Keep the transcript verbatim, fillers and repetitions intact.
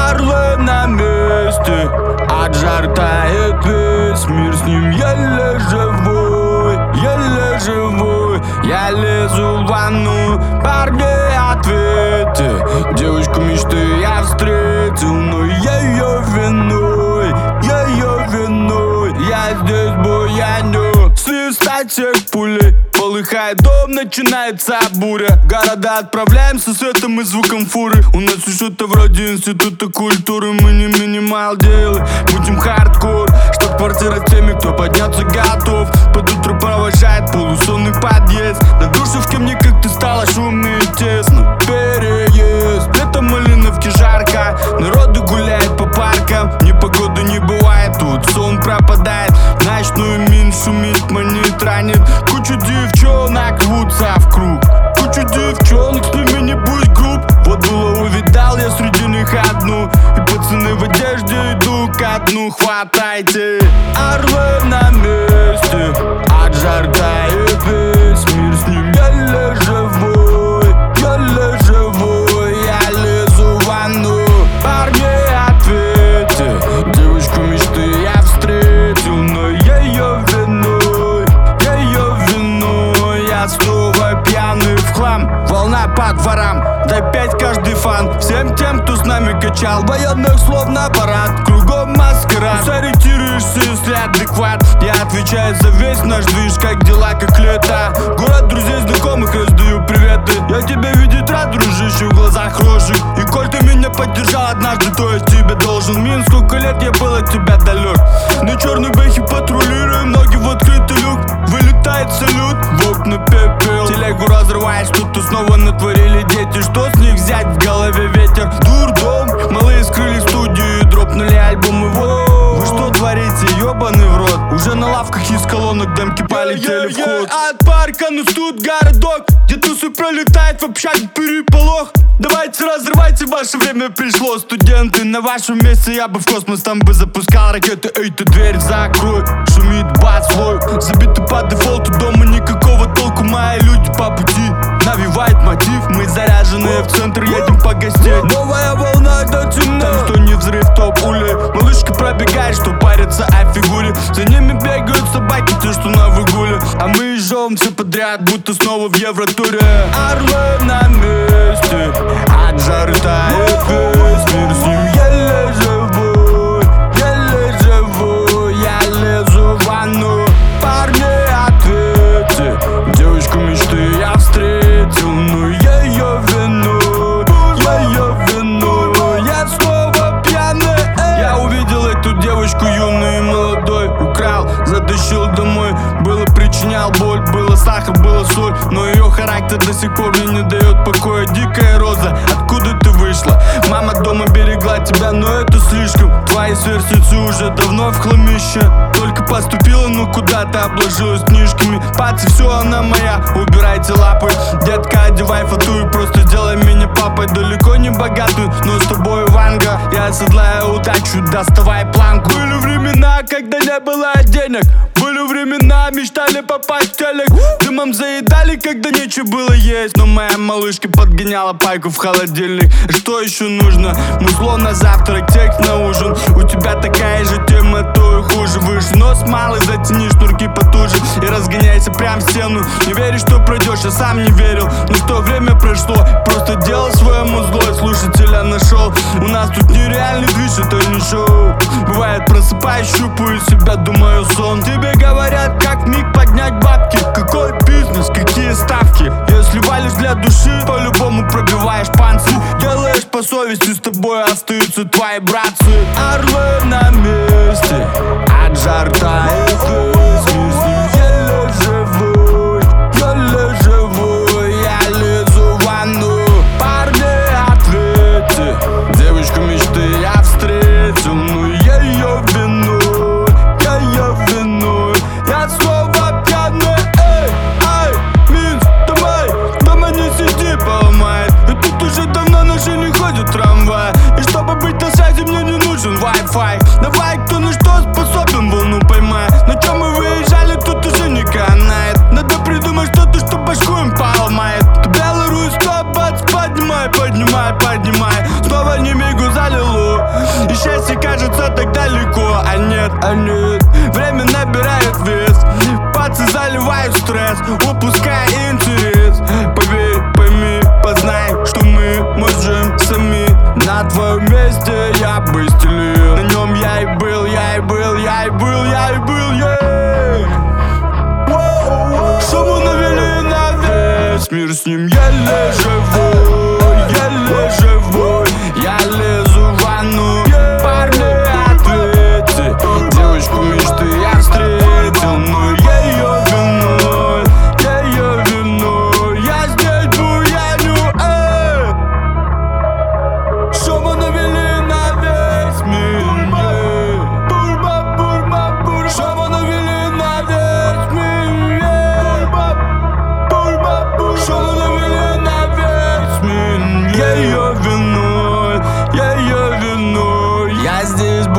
Орлы на месте, от жар тает весь мир, с ним еле живой, еле живой. Я лезу в ванну, парни, ответьте. Девочку мечты я встретил, но ее виной, ее виной я здесь буяню. Свистать всех пулей, полыхает дом, начинается буря. Города отправляемся светом и звуком фуры. У нас что-то вроде института культуры. Мы не минимал делы, будем хардкор. Чтоб квартира теми, кто подняться готов. Под утро провожает полусонный подъезд. На душевке мне как-то стало шумно и тесно. Переезд, летом Малиновки жарко. Народу гуляет по паркам. Непогоды не бывает, тут сон пропадает. Ночную мин шумит, манит, ранит. Кучу девчонок рвутся в круг. Кучу девчонок, с ними не будь груб. Вот было увидал я среди них одну. И пацаны в одежде идут ко дну. Хватайте, орлы на месте, от жар тает весь мир, с ним еле живой, еле живой. Я лезу в ванну, парни, ответьте. Девочку мечты я встретил, но ее виной, ее виной я снова пьяный в хлам. Волна по дворам, дай пять каждый фан. Всем тем, кто с нами качал военных словно аппарат. Кругом маскарад, сориентируешься, если адекват. Я отвечаю за весь наш движ, как дела, как лето. Город друзей, знакомых, раздаю приветы. Я тебя видеть рад, дружище, в глазах рожек. И коль ты меня поддержал однажды, то я тебе должен. Мин, сколько лет я был от тебя далек. На черной бэхе патрулируем, ноги в открытый люк. Вылетает салют, в окна пепел. Телегу разрываешь, тут-то снова натворили дети. Что с них взять, в голове ветер? Дурдом, малые скрыли студию и дропнули альбомы. Воу, вы что творите, ебаный в рот? Уже на лавках из колонок демки полетели в ход. От парка, ну тут городок, где тусы пролетает в общаге переполох. Давайте разрывайте, ваше время пришло. Студенты, на вашем месте я бы в космос там бы запускал ракеты. Эй, ты дверь закрой, шумит бас слой. Забиты по дефолту, дома никакого толку. Мои люди по пути навевает мотив. Мы заряженные в центр, едем погостеть. Новая волна до темна, там что не взрыв, то пули. Малышка пробегает, что парится о фигуре. За ними бегают собаки, те, что на выгуле. А мы жжем все подряд, будто снова в Евротуре. Орлы на месте, от жары тает весь мир, с ним еле живой, еле живой. Я лезу в ванну, парни, ответьте. Девочку мечты я встретил, но ее виной, ее виной я снова пьяный. Я увидел эту девочку юную и молодой. Украл, затащил домой. Было причинял боль, было сахар, было соль. Но ее характер до сих пор мне не дает покоя. Дикая роза, откуда ты вышла? Мама дома берегла тебя, но это слишком. Твои сверстницы уже давно в хламище. Только поступила, ну куда-то обложилась книжками. Пацы, все, она моя, убирайте лапы. Детка, одевай фату и просто делай меня папой. Далеко не богатую, но с тобой ванга. Я оседлаю удачу, доставай планку. Были времена, когда не было денег. Были времена, мечтали попасть в телек. Дымом заедали, когда нечего было есть. Но моя малышка подгоняла пайку в холодильник. Что еще нужно? Музло на завтрак, текст на ужин. У тебя такая же тема, то и хуже. Выше нос малый, затяни шнурки потуже и разгоняйся прям в стену. Не веришь, что пройдешь, я сам не верил. Но что время прошло, просто делал свое музло и слушателя нашел. У нас тут нереальный движ, это не шоу. Бывает, просыпаюсь, щупаю себя, думаю сон. Тебе говорят, как миг поднять бабки. Какой бизнес, какие ставки? Если валишь для души, по-любому пробиваешь панцирь. Делаешь по совести, с тобой остаются твои братцы. Орлы на месте, от жар тает весь мир, с ним еле живой, еле живой. Я лезу в ванну, парни, ответьте. Девочку мечты я встретил, но ее виной, ее виной я снова пьяный. Эй, ай, Минск, давай, дома не сиди, поломает. И тут уже давно наши не ходят трамвай. И чтобы быть на связи, мне не нужен Wi-Fi. Давай, кто на что способен, волну поймай. На чем мы выезжали, тут уже не канает. Надо придумать что-то, что башку им поломает. Беларусь, стоп, бац, поднимай, поднимай, поднимай. Снова не мигу залило. кажется так далеко. А нет, а нет, время набирает вес. Пацы заливают стресс, упуская интерес. Поверь, пойми, познай, что мы можем сами. На твоем месте я бы стелил. На нем я и был, я и был, я и был, я и был, yeah. Шуму навели на весь мир, с ним еле живой, еле живой. Я лезу в ванну, парни, ответьте. Девочку мечты я встретил, но ее виной, ее виной я здесь буяню, эй. Шуму навели на весь мир, бурба, бурба, бурба. Шуму навели на весь мир, бурба, бурба. Шуму навели на весь мир, ее виной, ее виной я здесь буяню.